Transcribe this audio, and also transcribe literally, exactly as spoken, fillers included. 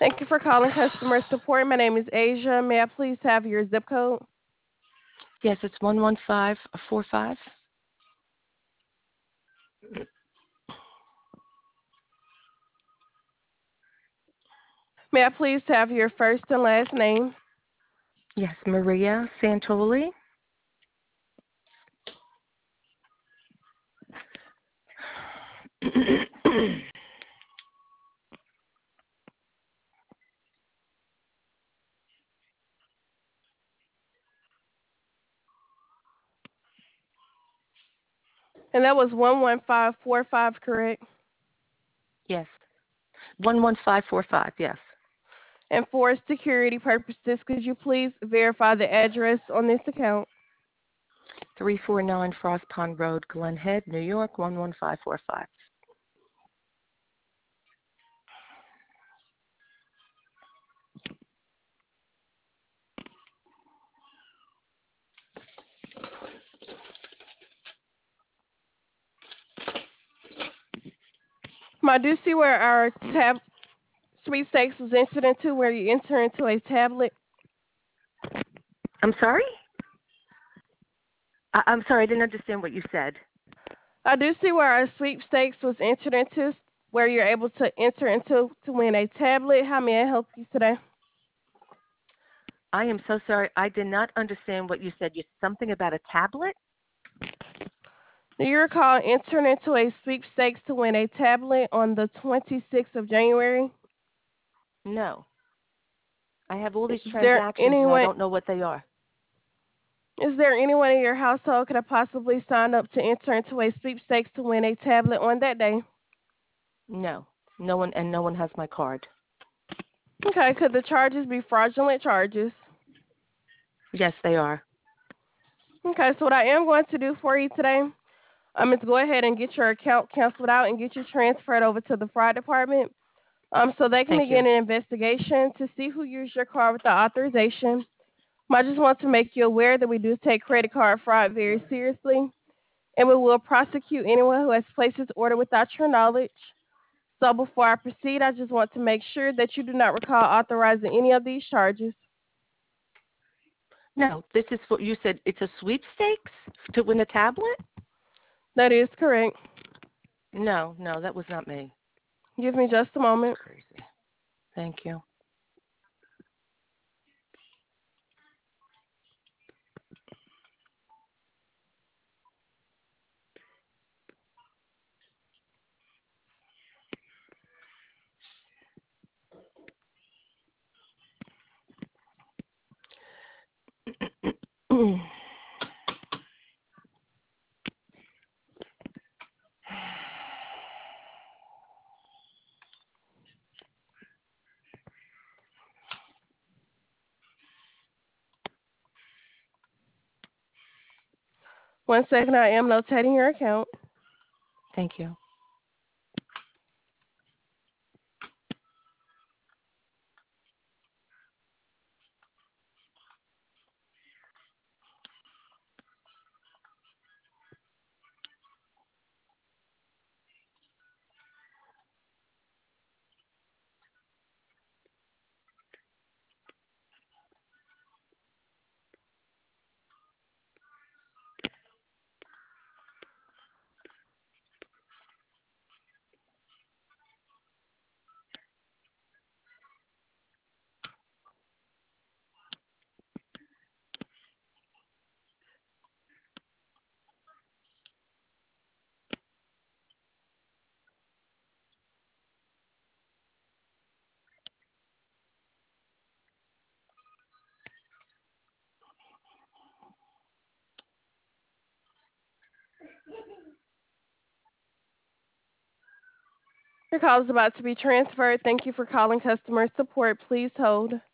Thank you for calling customer support. My name is Asia. May I please have your zip code? Yes, it's one one five four five. May I please have your first and last name? Yes, Maria Santoli. And that was one one five four five, correct? Yes, one one five four five. Yes, And for security purposes, could you please verify the address on this account? three four nine Frost Pond Road, Glen Head, New York one one five four five. I do see where our tab sweepstakes was entered into, where you enter into a tablet. I'm sorry. I- I'm sorry. I didn't understand what you said. I do see where our sweepstakes was entered into, where you're able to enter into to win a tablet. How may I help you today? I am so sorry. I did not understand what you said. You something about a tablet? Do you recall entering into a sweepstakes to win a tablet on the twenty-sixth of January? No. I have all these Is there transactions and I anyone don't know what they are. is there anyone in your household could have possibly signed up to enter into a sweepstakes to win a tablet on that day? No. No one and no one has my card. Okay, could the charges be fraudulent charges? Yes, they are. Okay, so what I am going to do for you today, um, is go ahead and get your account canceled out and get you transferred over to the fraud department, um, so they can Thank you. begin an investigation to see who used your card without authorization. I just want to make you aware that we do take credit card fraud very seriously, and we will prosecute anyone who has placed this order without your knowledge. So before I proceed, I just want to make sure that you do not recall authorizing any of these charges. No, this is for you said it's a sweepstakes to win a tablet? That is correct. No, no, that was not me. Give me just a It's moment. crazy. Thank you. One second, I am notating your account. Thank you. Your call is about to be transferred. Thank you for calling customer support. Please hold.